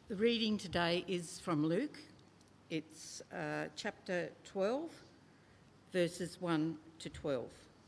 The reading today is from Luke. It's chapter 12, verses 1 to 12.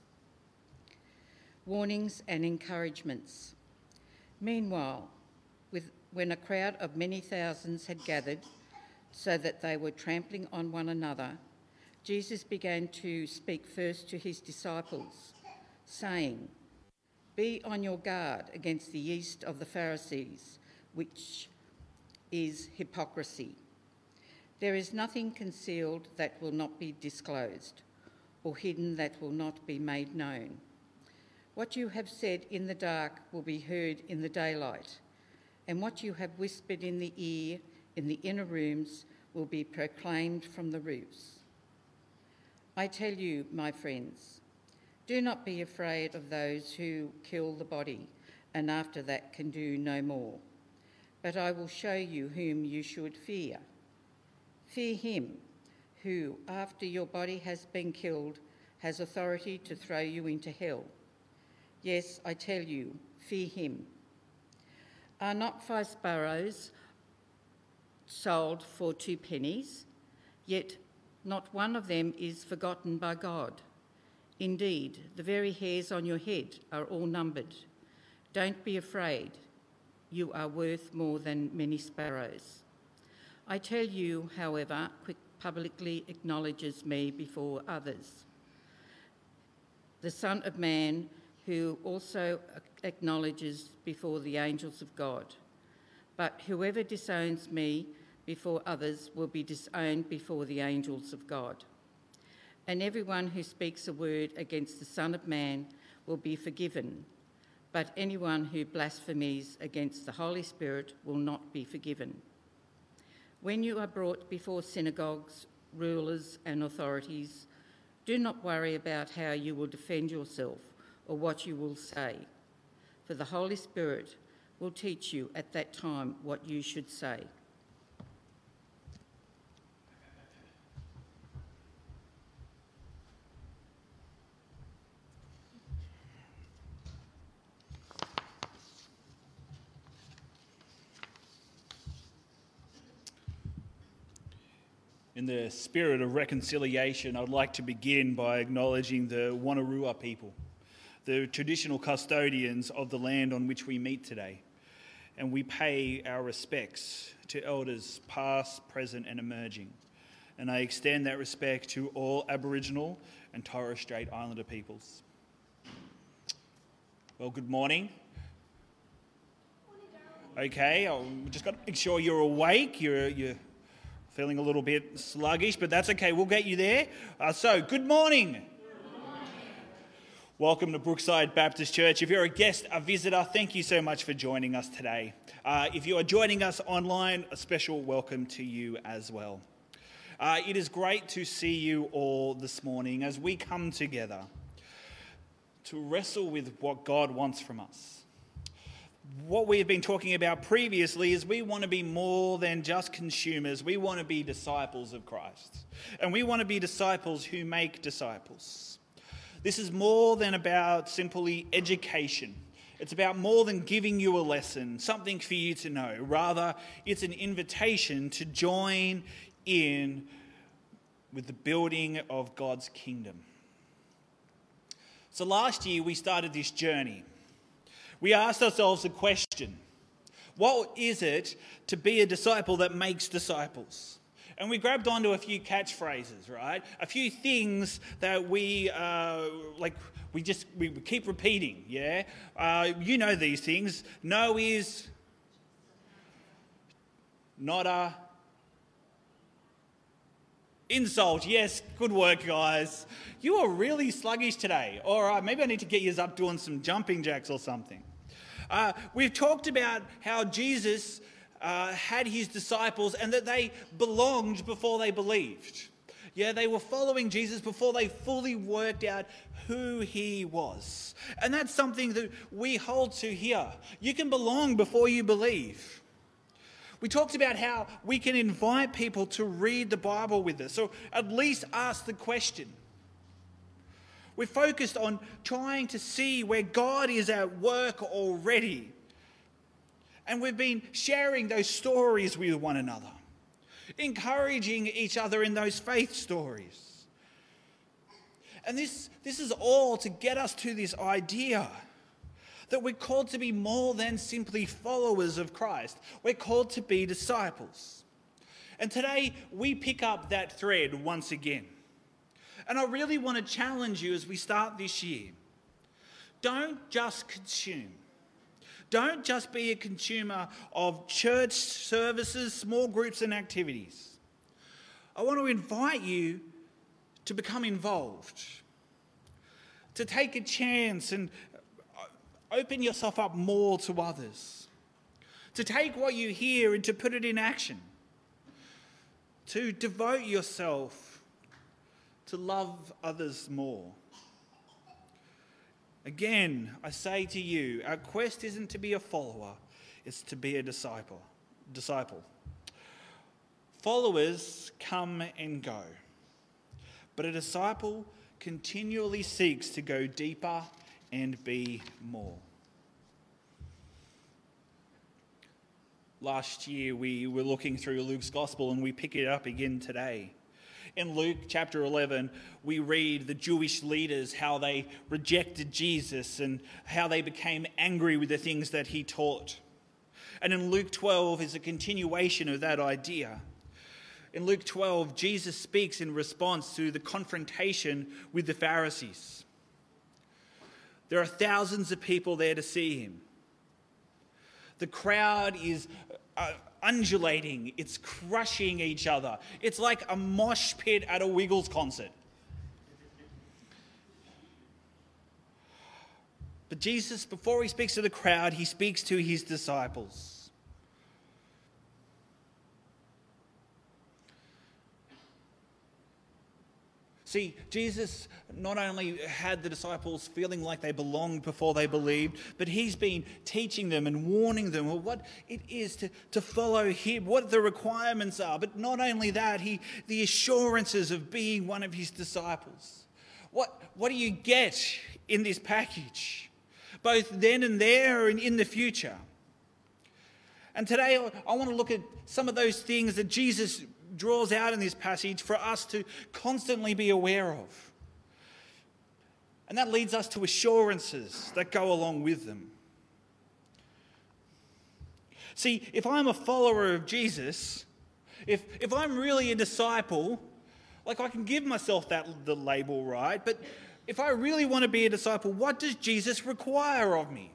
Warnings and encouragements. Meanwhile, when a crowd of many thousands had gathered so that they were trampling on one another, Jesus began to speak first to his disciples, saying, "Be on your guard against the yeast of the Pharisees, which is hypocrisy. There is nothing concealed that will not be disclosed, or hidden that will not be made known. What you have said in the dark will be heard in the daylight, and what you have whispered in the ear in the inner rooms will be proclaimed from the roofs. I tell you, my friends, do not be afraid of those who kill the body and after that can do no more. But I will show you whom you should fear. Fear him who, after your body has been killed, has authority to throw you into hell. Yes, I tell you, fear him. Are not 5 sparrows sold for 2 pennies? Yet not one of them is forgotten by God. Indeed, the very hairs on your head are all numbered. Don't be afraid. You are worth more than many sparrows. I tell you, however, publicly acknowledges me before others. The Son of Man, who also acknowledges before the angels of God. But whoever disowns me before others will be disowned before the angels of God. And everyone who speaks a word against the Son of Man will be forgiven, but anyone who blasphemes against the Holy Spirit will not be forgiven. When you are brought before synagogues, rulers and authorities, do not worry about how you will defend yourself or what you will say, for the Holy Spirit will teach you at that time what you should say." In the spirit of reconciliation, I'd like to begin by acknowledging the Wonnarua people, the traditional custodians of the land on which we meet today, and we pay our respects to elders past, present and emerging. And I extend that respect to all Aboriginal and Torres Strait Islander peoples. Well, good morning. Okay, I've just got to make sure you're awake. You're feeling a little bit sluggish, but that's okay. We'll get you there. So, good morning. Good morning. Welcome to Brookside Baptist Church. If you're a guest, a visitor, thank you so much for joining us today. If you are joining us online, a special welcome to you as well. It is great to see you all this morning as we come together to wrestle with what God wants from us. What we have been talking about previously is we want to be more than just consumers. We want to be disciples of Christ. And we want to be disciples who make disciples. This is more than about simply education. It's about more than giving you a lesson, something for you to know. Rather, it's an invitation to join in with the building of God's kingdom. So last year we started this journey. We asked ourselves a question: what is it to be a disciple that makes disciples? And we grabbed onto a few catchphrases, right? A few things that we keep repeating, yeah? You know these things. No is not a insult. Yes, good work, guys. You are really sluggish today. All right, maybe I need to get you up doing some jumping jacks or something. We've talked about how Jesus had his disciples and that they belonged before they believed. Yeah, they were following Jesus before they fully worked out who he was. And that's something that we hold to here. You can belong before you believe. We talked about how we can invite people to read the Bible with us, or at least ask the question. We're focused on trying to see where God is at work already. And we've been sharing those stories with one another, encouraging each other in those faith stories. And this is all to get us to this idea that we're called to be more than simply followers of Christ. We're called to be disciples. And today we pick up that thread once again. And I really want to challenge you as we start this year. Don't just consume. Don't just be a consumer of church services, small groups and activities. I want to invite you to become involved, to take a chance and open yourself up more to others, to take what you hear and to put it in action, to devote yourself to love others more. Again, I say to you, our quest isn't to be a follower, it's to be a disciple. Followers come and go, but a disciple continually seeks to go deeper and be more. Last year we were looking through Luke's Gospel and we pick it up again today. In Luke chapter 11, we read the Jewish leaders, how they rejected Jesus and how they became angry with the things that he taught. And in Luke 12 is a continuation of that idea. In Luke 12, Jesus speaks in response to the confrontation with the Pharisees. There are thousands of people there to see him. The crowd is undulating, it's crushing each other. It's like a mosh pit at a Wiggles concert. But Jesus, before he speaks to the crowd, he speaks to his disciples. See, Jesus not only had the disciples feeling like they belonged before they believed, but he's been teaching them and warning them of what it is to follow him, what the requirements are. But not only that, the assurances of being one of his disciples. What do you get in this package, both then and there and in the future? And today I want to look at some of those things that Jesus draws out in this passage for us to constantly be aware of. And that leads us to assurances that go along with them. See, if I'm a follower of Jesus, if I'm really a disciple, like I can give myself the label, right? But if I really want to be a disciple, what does Jesus require of me?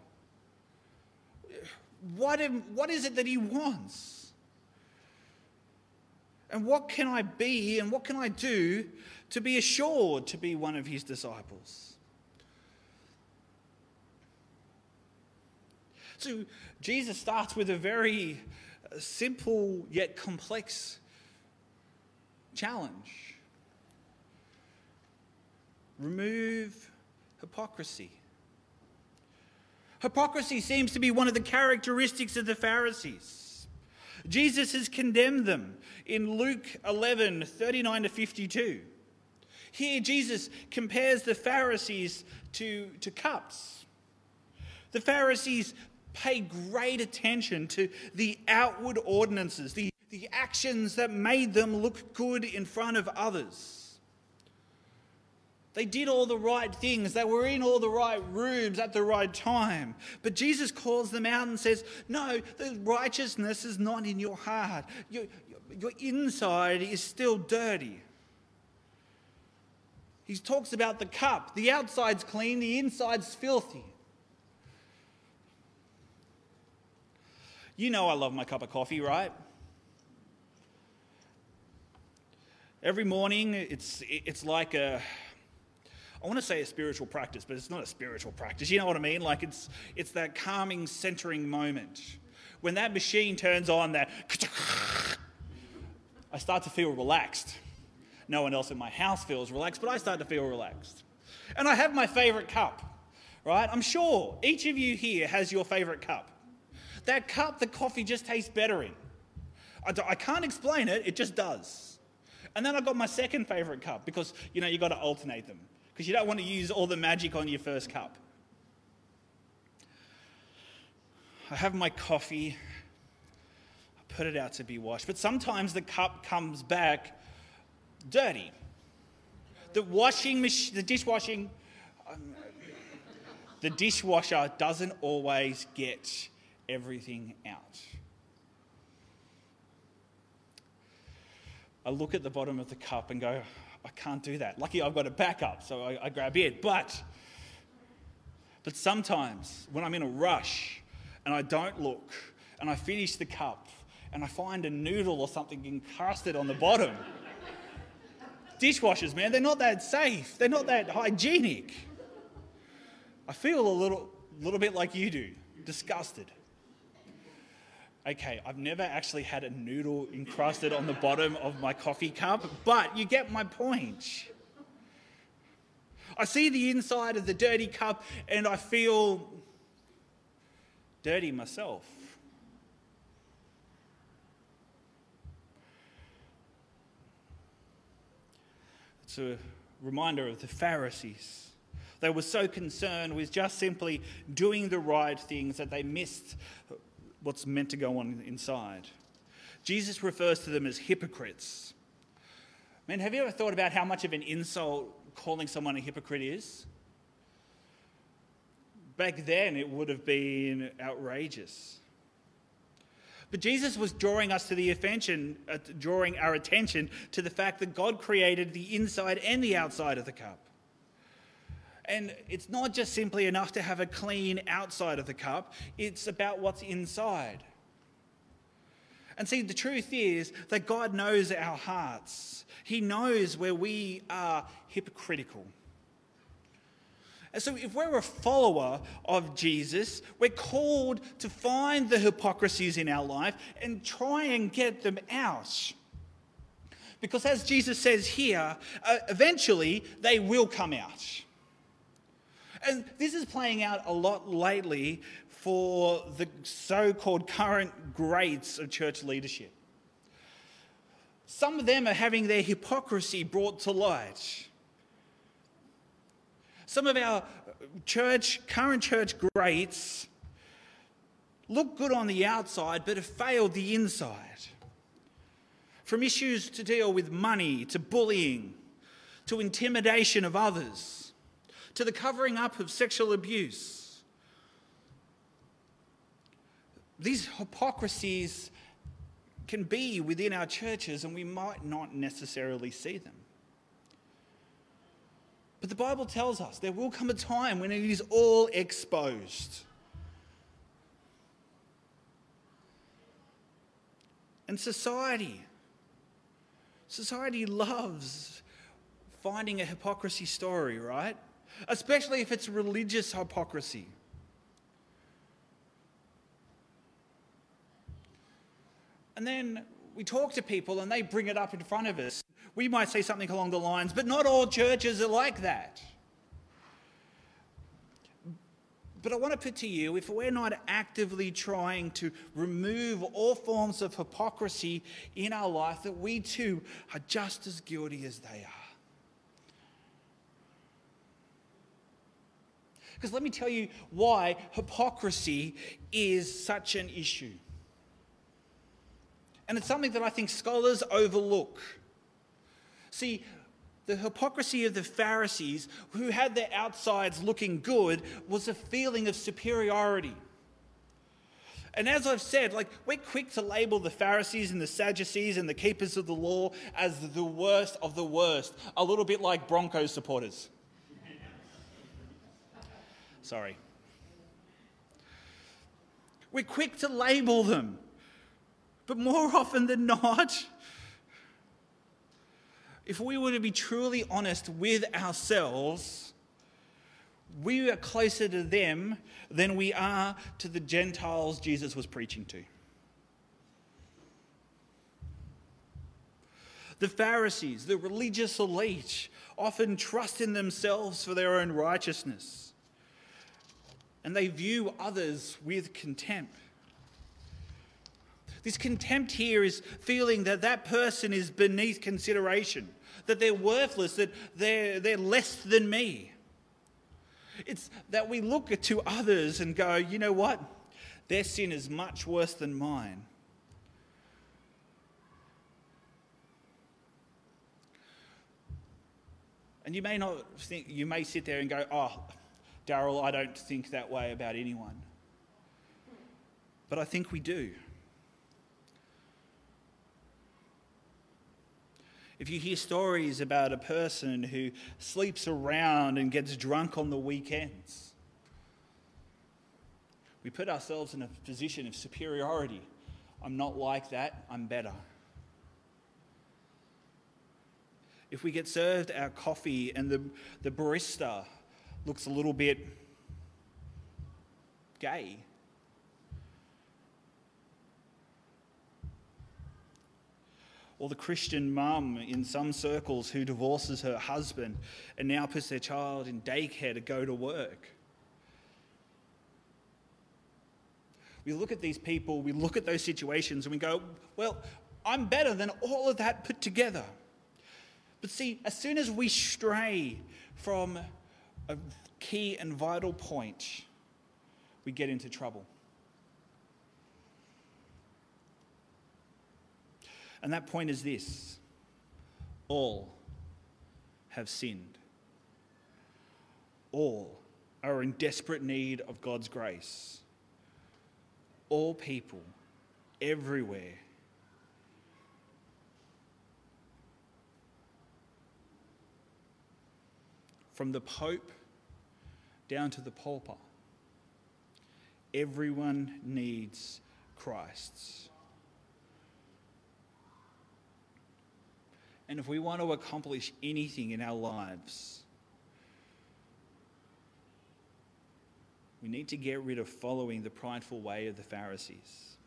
What is it that he wants? And what can I be and what can I do to be assured to be one of his disciples? So Jesus starts with a very simple yet complex challenge. Remove hypocrisy. Hypocrisy seems to be one of the characteristics of the Pharisees. Jesus has condemned them in Luke 11, 39 to 52. Here Jesus compares the Pharisees to cups. The Pharisees pay great attention to the outward ordinances, the actions that made them look good in front of others. They did all the right things. They were in all the right rooms at the right time. But Jesus calls them out and says, no, the righteousness is not in your heart. Your inside is still dirty. He talks about the cup. The outside's clean, the inside's filthy. You know I love my cup of coffee, right? Every morning it's like I want to say a spiritual practice, but it's not a spiritual practice. You know what I mean? Like it's that calming, centering moment. When that machine turns on, I start to feel relaxed. No one else in my house feels relaxed, but I start to feel relaxed. And I have my favourite cup, right? I'm sure each of you here has your favourite cup. That cup the coffee just tastes better in. I can't explain it, it just does. And then I've got my second favourite cup because, you've got to alternate them because you don't want to use all the magic on your first cup. I have my coffee, I put it out to be washed, but sometimes the cup comes back dirty. The dishwasher doesn't always get everything out. I look at the bottom of the cup and go, I can't do that. Lucky I've got a backup, so I grab it. But sometimes when I'm in a rush and I don't look and I finish the cup and I find a noodle or something encrusted on the bottom, dishwashers, man, they're not that safe. They're not that hygienic. I feel a little bit like you do, disgusted. Okay, I've never actually had a noodle encrusted on the bottom of my coffee cup, but you get my point. I see the inside of the dirty cup and I feel dirty myself. It's a reminder of the Pharisees. They were so concerned with just simply doing the right things that they missed what's meant to go on inside. Jesus refers to them as hypocrites. Man, have you ever thought about how much of an insult calling someone a hypocrite is? Back then, it would have been outrageous. But Jesus was drawing our attention to the fact that God created the inside and the outside of the cup. And it's not just simply enough to have a clean outside of the cup, it's about what's inside. And see, the truth is that God knows our hearts. He knows where we are hypocritical. And so if we're a follower of Jesus, we're called to find the hypocrisies in our life and try and get them out. Because as Jesus says here, eventually they will come out. And this is playing out a lot lately for the so-called current greats of church leadership. Some of them are having their hypocrisy brought to light. Some of our current church greats look good on the outside but have failed the inside. From issues to deal with money, to bullying, to intimidation of others, to the covering up of sexual abuse. These hypocrisies can be within our churches and we might not necessarily see them. But the Bible tells us there will come a time when it is all exposed. And society loves finding a hypocrisy story, right? Especially if it's religious hypocrisy. And then we talk to people and they bring it up in front of us. We might say something along the lines, but not all churches are like that. But I want to put to you, if we're not actively trying to remove all forms of hypocrisy in our life, that we too are just as guilty as they are. Because let me tell you why hypocrisy is such an issue. And it's something that I think scholars overlook. See, the hypocrisy of the Pharisees, who had their outsides looking good, was a feeling of superiority. And as I've said, we're quick to label the Pharisees and the Sadducees and the keepers of the law as the worst of the worst, a little bit like Broncos supporters. Sorry. We're quick to label them. But more often than not, if we were to be truly honest with ourselves, we are closer to them than we are to the Gentiles Jesus was preaching to. The Pharisees, the religious elite, often trust in themselves for their own righteousness. And they view others with contempt. This contempt here is feeling that that person is beneath consideration, that they're worthless, that they're less than me. It's that we look to others and go, you know what? Their sin is much worse than mine. And you may not think, you may sit there and go, oh, Daryl, I don't think that way about anyone. But I think we do. If you hear stories about a person who sleeps around and gets drunk on the weekends, we put ourselves in a position of superiority. I'm not like that, I'm better. If we get served our coffee and the barista looks a little bit gay, or the Christian mum in some circles who divorces her husband and now puts their child in daycare to go to work. We look at these people, we look at those situations and we go, well, I'm better than all of that put together. But see, as soon as we stray from a key and vital point, we get into trouble. And that point is this: all have sinned. All are in desperate need of God's grace. All people, everywhere. From the Pope down to the pauper, everyone needs Christ. And if we want to accomplish anything in our lives, we need to get rid of following the prideful way of the Pharisees.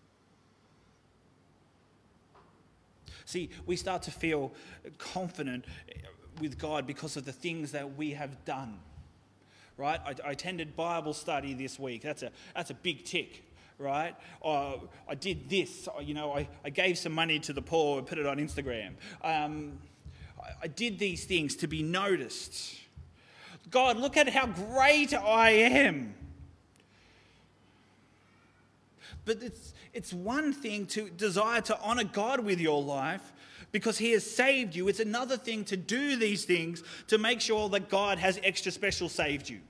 See, we start to feel confident with God because of the things that we have done, right? I attended Bible study this week. That's a big tick, right? I did this. I gave some money to the poor and put it on Instagram. I did these things to be noticed. God, look at how great I am. But it's one thing to desire to honor God with your life because he has saved you. It's another thing to do these things to make sure that God has extra special saved you.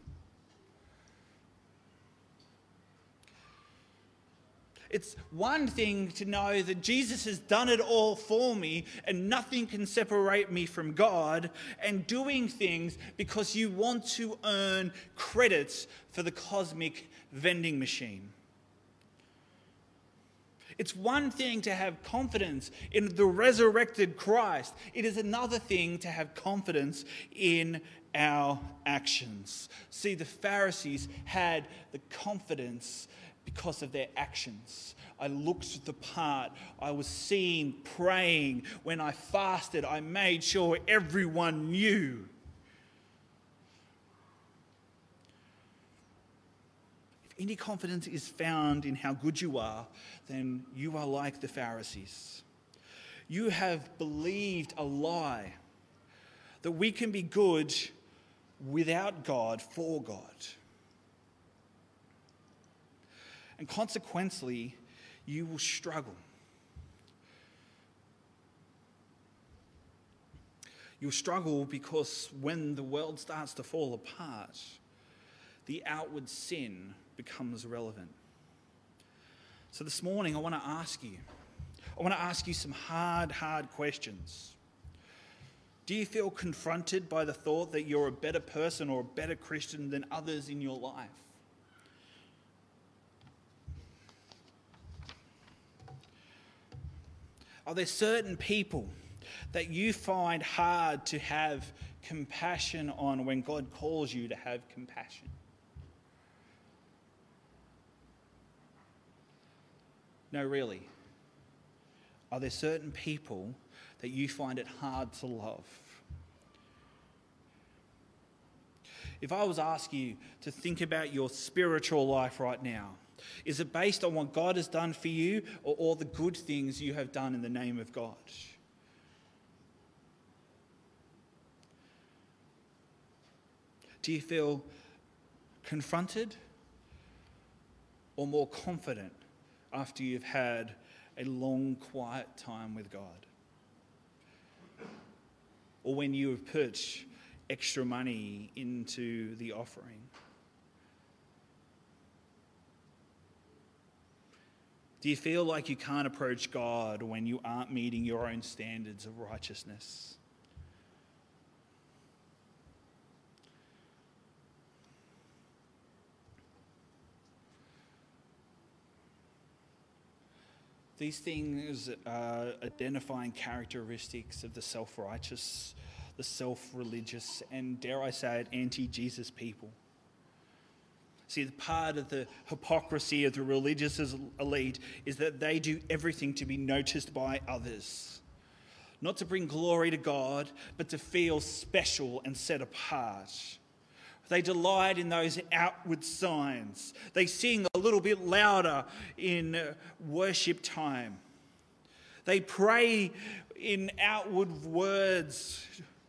It's one thing to know that Jesus has done it all for me and nothing can separate me from God, and doing things because you want to earn credits for the cosmic vending machine. It's one thing to have confidence in the resurrected Christ. It is another thing to have confidence in our actions. See, the Pharisees had the confidence because of their actions. I looked the part. I was seen praying. When I fasted, I made sure everyone knew. If any confidence is found in how good you are, then you are like the Pharisees. You have believed a lie that we can be good without God for God. And consequently, you will struggle. You'll struggle because when the world starts to fall apart, the outward sin becomes relevant. So this morning, I want to ask you some hard questions. Do you feel confronted by the thought that you're a better person or a better Christian than others in your life? Are there certain people that you find hard to have compassion on when God calls you to have compassion? No, really. Are there certain people that you find it hard to love? If I was asked you to think about your spiritual life right now, is it based on what God has done for you or all the good things you have done in the name of God? Do you feel confronted? or more confident after you've had a long, quiet time with God? Or when you have put extra money into the offering? Do you feel like you can't approach God when you aren't meeting your own standards of righteousness? These things are identifying characteristics of the self-righteous, the self-religious, and dare I say it, anti-Jesus people. See, the part of the hypocrisy of the religious elite is that they do everything to be noticed by others. Not to bring glory to God, but to feel special and set apart. They delight in those outward signs. They sing a little bit louder in worship time. They pray in outward words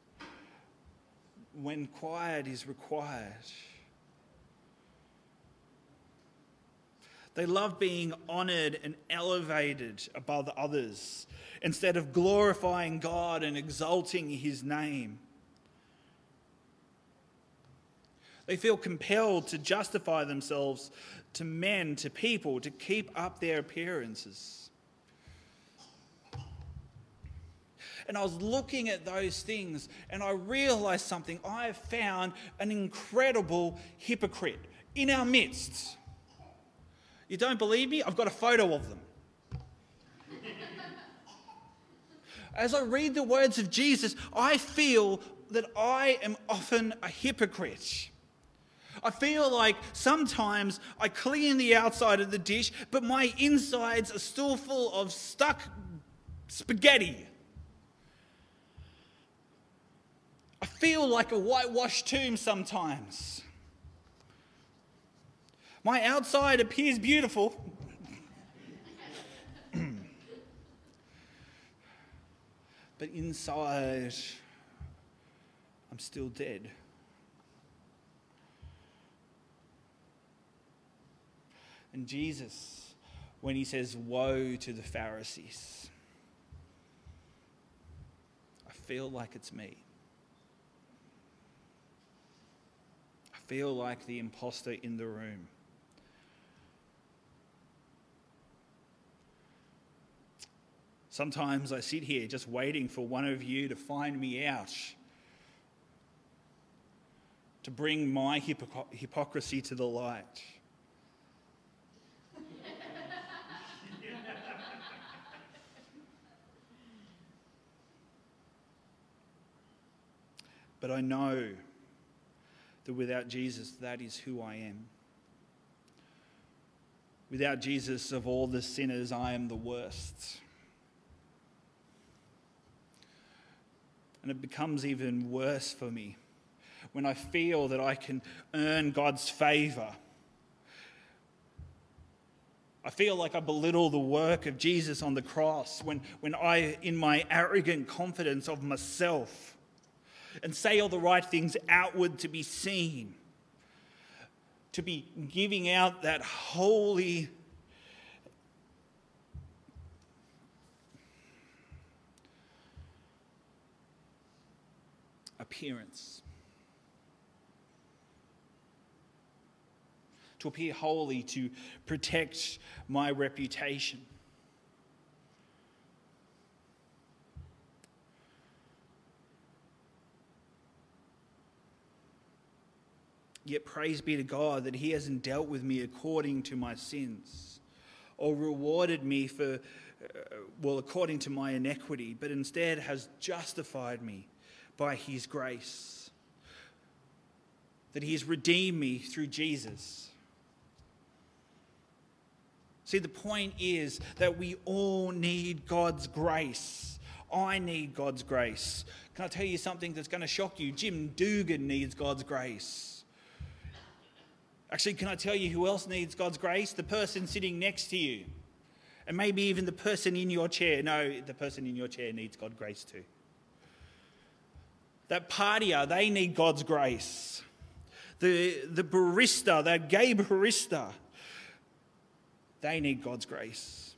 when quiet is required. They love being honoured and elevated above others instead of glorifying God and exalting his name. They feel compelled to justify themselves to men, to people, to keep up their appearances. And I was looking at those things and I realised something. I have found an incredible hypocrite in our midst. You don't believe me? I've got a photo of them. As I read the words of Jesus, I feel that I am often a hypocrite. I feel like sometimes I clean the outside of the dish, but my insides are still full of stuck spaghetti. I feel like a whitewashed tomb sometimes. My outside appears beautiful, but inside I'm still dead. And Jesus, when he says, "Woe to the Pharisees," I feel like it's me. I feel like the imposter in the room. Sometimes I sit here just waiting for one of you to find me out, to bring my hypocrisy to the light. But I know that without Jesus, that is who I am. Without Jesus, of all the sinners, I am the worst. And it becomes even worse for me when I feel that I can earn God's favour. I feel like I belittle the work of Jesus on the cross when I, in my arrogant confidence of myself, and say all the right things outward to be seen, to be giving out that holy appearance, to appear holy, to protect my reputation. Yet praise be to God that he hasn't dealt with me according to my sins or rewarded me according to my iniquity, but instead has justified me by his grace. That he has redeemed me through Jesus. See, the point is that we all need God's grace. I need God's grace. Can I tell you something that's going to shock you? Jim Dugan needs God's grace. Actually, can I tell you who else needs God's grace? The person sitting next to you. And maybe even the person in your chair. No, the person in your chair needs God's grace too. That partier, they need God's grace. The barista, that gay barista, They need God's grace.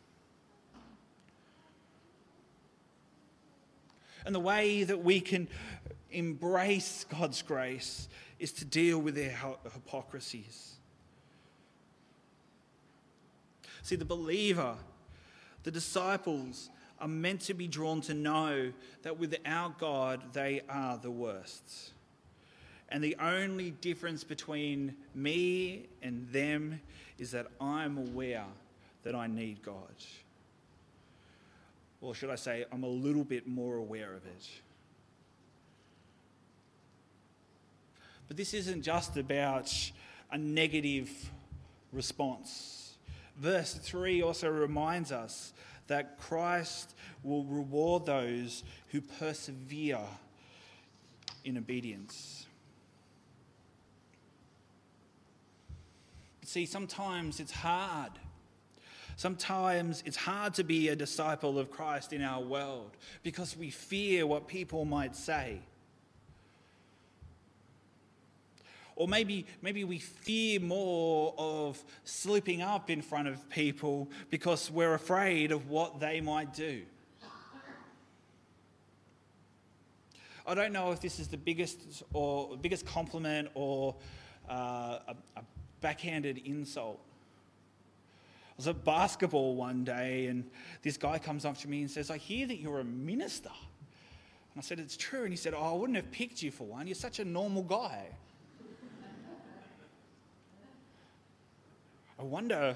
And the way that we can embrace God's grace is to deal with their hypocrisies. See, the believer, the disciples, are meant to be drawn to know that without God, they are the worst. And the only difference between me and them is that I'm aware that I need God. Or should I say, I'm a little bit more aware of it. But this isn't just about a negative response. Verse 3 also reminds us that Christ will reward those who persevere in obedience. See, sometimes it's hard. Sometimes it's hard to be a disciple of Christ in our world because we fear what people might say. Or maybe we fear more of slipping up in front of people because we're afraid of what they might do. I don't know if this is the biggest compliment or a backhanded insult. I was at basketball one day and this guy comes up to me and says, "I hear that you're a minister." And I said, "It's true." And he said, "Oh, I wouldn't have picked you for one. You're such a normal guy." I wonder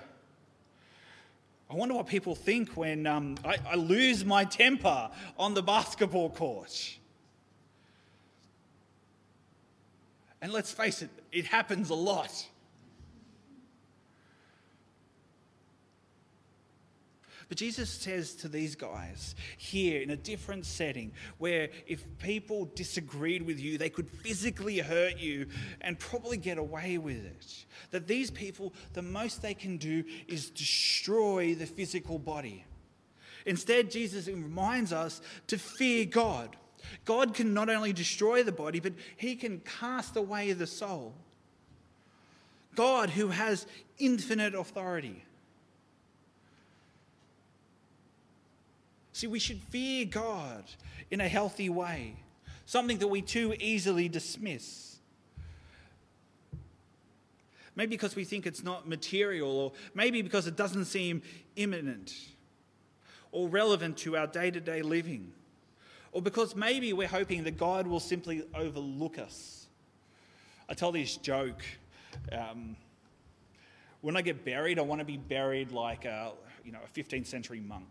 what people think when I lose my temper on the basketball court. And let's face it, it happens a lot. But Jesus says to these guys here in a different setting where if people disagreed with you, they could physically hurt you and probably get away with it. That these people, the most they can do is destroy the physical body. Instead, Jesus reminds us to fear God. God can not only destroy the body, but he can cast away the soul. God, who has infinite authority. See, we should fear God in a healthy way, something that we too easily dismiss. Maybe because we think it's not material, or maybe because it doesn't seem imminent or relevant to our day-to-day living, or because maybe we're hoping that God will simply overlook us. I tell this joke. When I get buried, I want to be buried like a 15th century monk.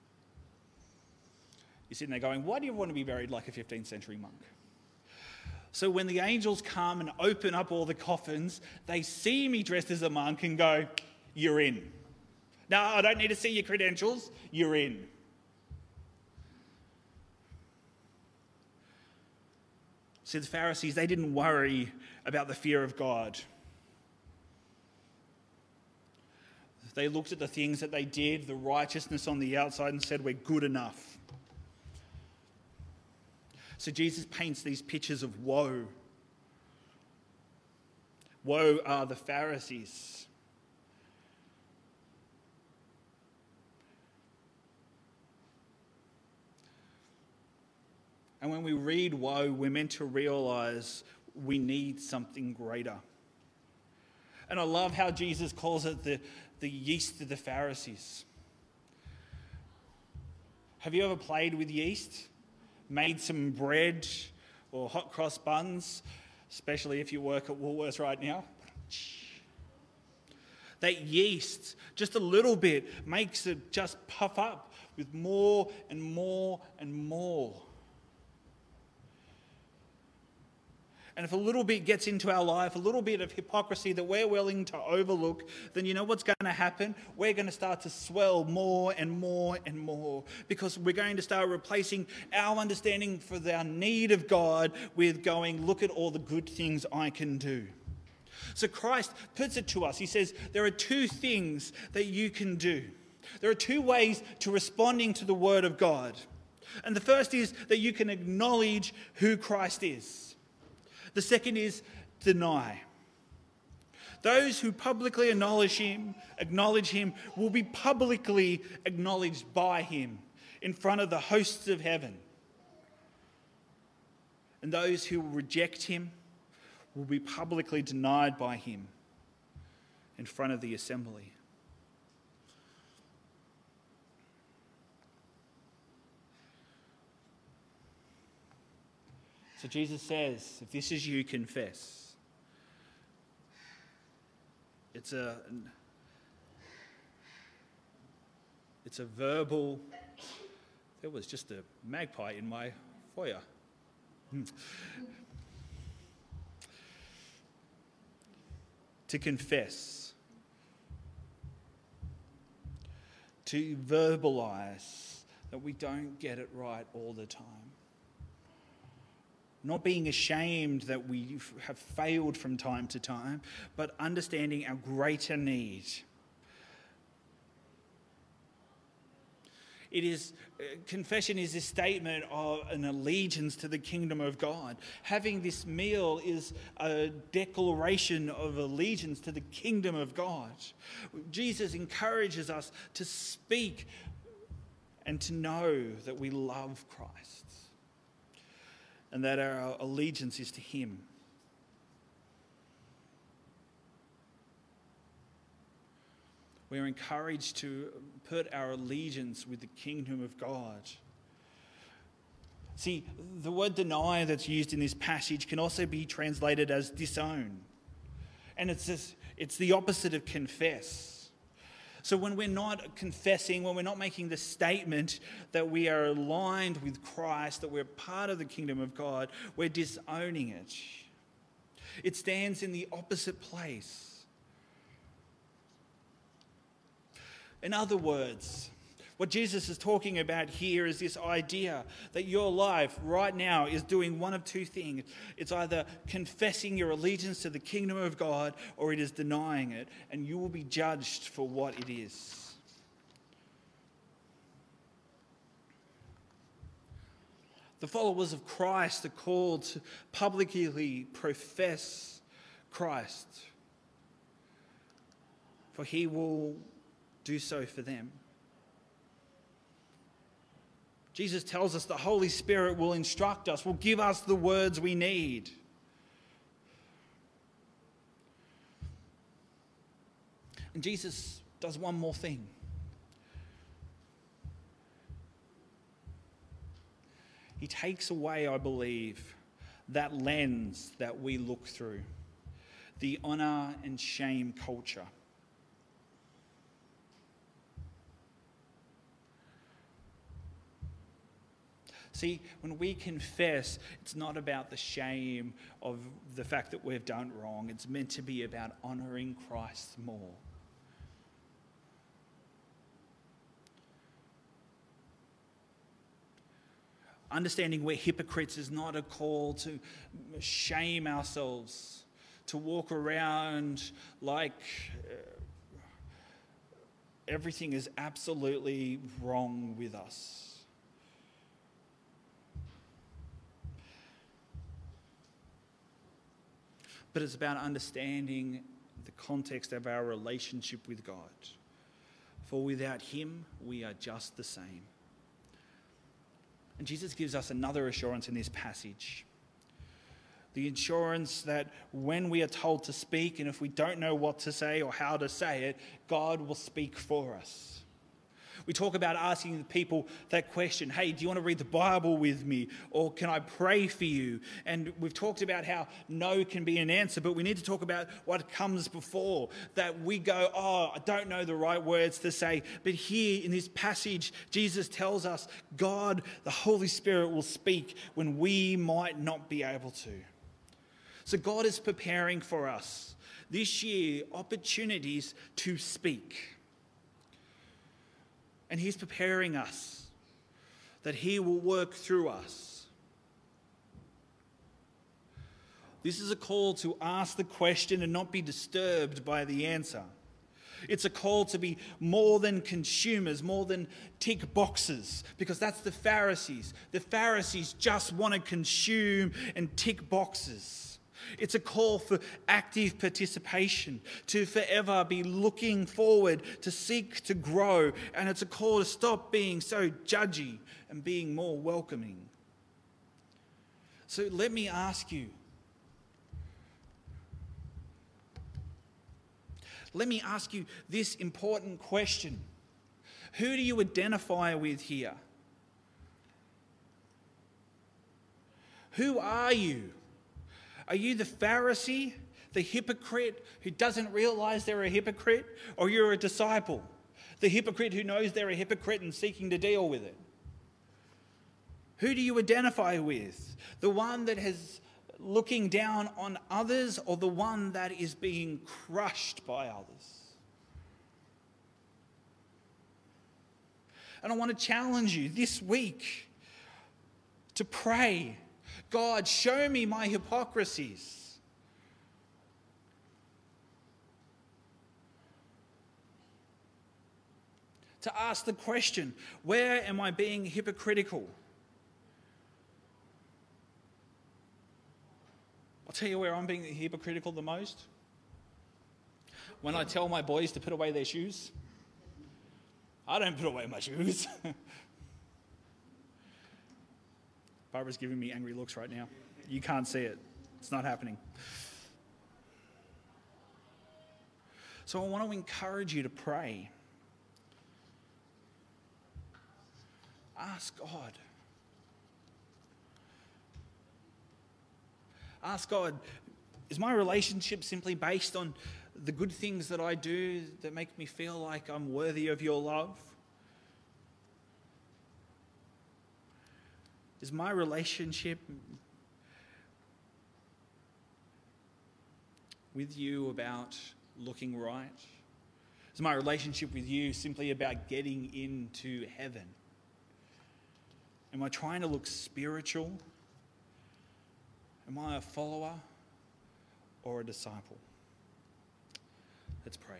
You're sitting there going, why do you want to be buried like a 15th century monk? So when the angels come and open up all the coffins, they see me dressed as a monk and go, "You're in." Now, I don't need to see your credentials, you're in. See, the Pharisees, they didn't worry about the fear of God. They looked at the things that they did, the righteousness on the outside, and said, "We're good enough." So Jesus paints these pictures of woe. Woe are the Pharisees. And when we read woe, we're meant to realise we need something greater. And I love how Jesus calls it the yeast of the Pharisees. Have you ever played with yeast? Made some bread or hot cross buns, especially if you work at Woolworths right now. That yeast, just a little bit, makes it just puff up with more and more and more. And if a little bit gets into our life, a little bit of hypocrisy that we're willing to overlook, then you know what's going to happen? We're going to start to swell more and more and more, because we're going to start replacing our understanding for our need of God with going, look at all the good things I can do. So Christ puts it to us. He says there are two things that you can do. There are two ways to responding to the word of God. And the first is that you can acknowledge who Christ is. The second is deny. Those who publicly acknowledge him will be publicly acknowledged by him in front of the hosts of heaven. And those who reject him will be publicly denied by him in front of the assembly. So Jesus says, if this is you, confess. It's a verbal. There was just a magpie in my foyer. To confess, to verbalize that we don't get it right all the time. Not being ashamed that we have failed from time to time, but understanding our greater need. Confession is this statement of an allegiance to the kingdom of God. Having this meal is a declaration of allegiance to the kingdom of God. Jesus encourages us to speak and to know that we love Christ and that our allegiance is to him. We're encouraged to put our allegiance with the kingdom of God. See, the word deny that's used in this passage can also be translated as disown. And it's the opposite of confess. So when we're not confessing, when we're not making the statement that we are aligned with Christ, that we're part of the kingdom of God, we're disowning it. It stands in the opposite place. In other words, what Jesus is talking about here is this idea that your life right now is doing one of two things. It's either confessing your allegiance to the kingdom of God or it is denying it, and you will be judged for what it is. The followers of Christ are called to publicly profess Christ, for he will do so for them. Jesus tells us the Holy Spirit will instruct us, will give us the words we need. And Jesus does one more thing. He takes away, I believe, that lens that we look through, the honour and shame culture. See, when we confess, it's not about the shame of the fact that we've done wrong. It's meant to be about honouring Christ more. Understanding we're hypocrites is not a call to shame ourselves, to walk around like everything is absolutely wrong with us. But it's about understanding the context of our relationship with God. For without him, we are just the same. And Jesus gives us another assurance in this passage. The assurance that when we are told to speak, and if we don't know what to say or how to say it, God will speak for us. We talk about asking the people that question, hey, do you want to read the Bible with me? Or can I pray for you? And we've talked about how no can be an answer, but we need to talk about what comes before. That we go, I don't know the right words to say. But here in this passage, Jesus tells us God, the Holy Spirit, will speak when we might not be able to. So God is preparing for us this year opportunities to speak. And he's preparing us that he will work through us. This is a call to ask the question and not be disturbed by the answer. It's a call to be more than consumers, more than tick boxes, because that's the Pharisees. The Pharisees just want to consume and tick boxes. It's a call for active participation, to forever be looking forward, to seek to grow. And it's a call to stop being so judgy and being more welcoming. So let me ask you, this important question. Who do you identify with here? Who are you? Are you the Pharisee, the hypocrite who doesn't realize they're a hypocrite? Or you're a disciple, the hypocrite who knows they're a hypocrite and seeking to deal with it? Who do you identify with? The one that is looking down on others, or the one that is being crushed by others? And I want to challenge you this week to pray, God, show me my hypocrisies. To ask the question, where am I being hypocritical? I'll tell you where I'm being hypocritical the most. When I tell my boys to put away their shoes. I don't put away my shoes. Barbara's giving me angry looks right now. You can't see it. It's not happening. So I want to encourage you to pray. Ask God. Ask God, is my relationship simply based on the good things that I do that make me feel like I'm worthy of your love? Is my relationship with you about looking right? Is my relationship with you simply about getting into heaven? Am I trying to look spiritual? Am I a follower or a disciple? Let's pray.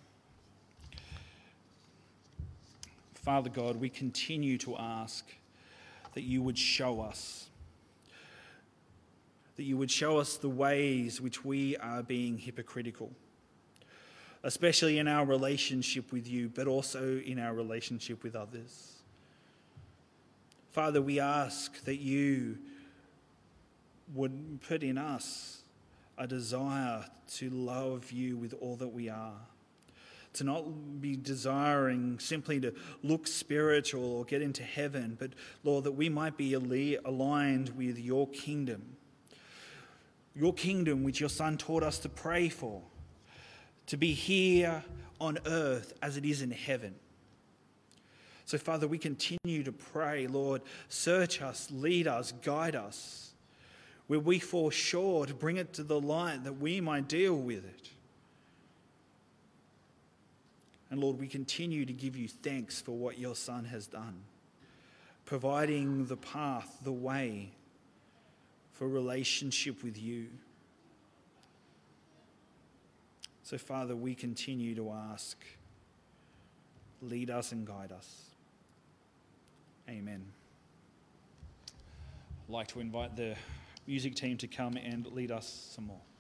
Father God, we continue to ask that you would show us. That you would show us the ways which we are being hypocritical, especially in our relationship with you, but also in our relationship with others. Father, we ask that you would put in us a desire to love you with all that we are, to not be desiring simply to look spiritual or get into heaven, but Lord, that we might be aligned with your kingdom which your Son taught us to pray for, to be here on earth as it is in heaven. So Father, we continue to pray, Lord, search us, lead us, guide us. Where we fall short, bring it to the light that we might deal with it. And Lord, we continue to give you thanks for what your Son has done, providing the path, the way for relationship with you. So Father, we continue to ask, lead us and guide us. Amen. I'd like to invite the music team to come and lead us some more.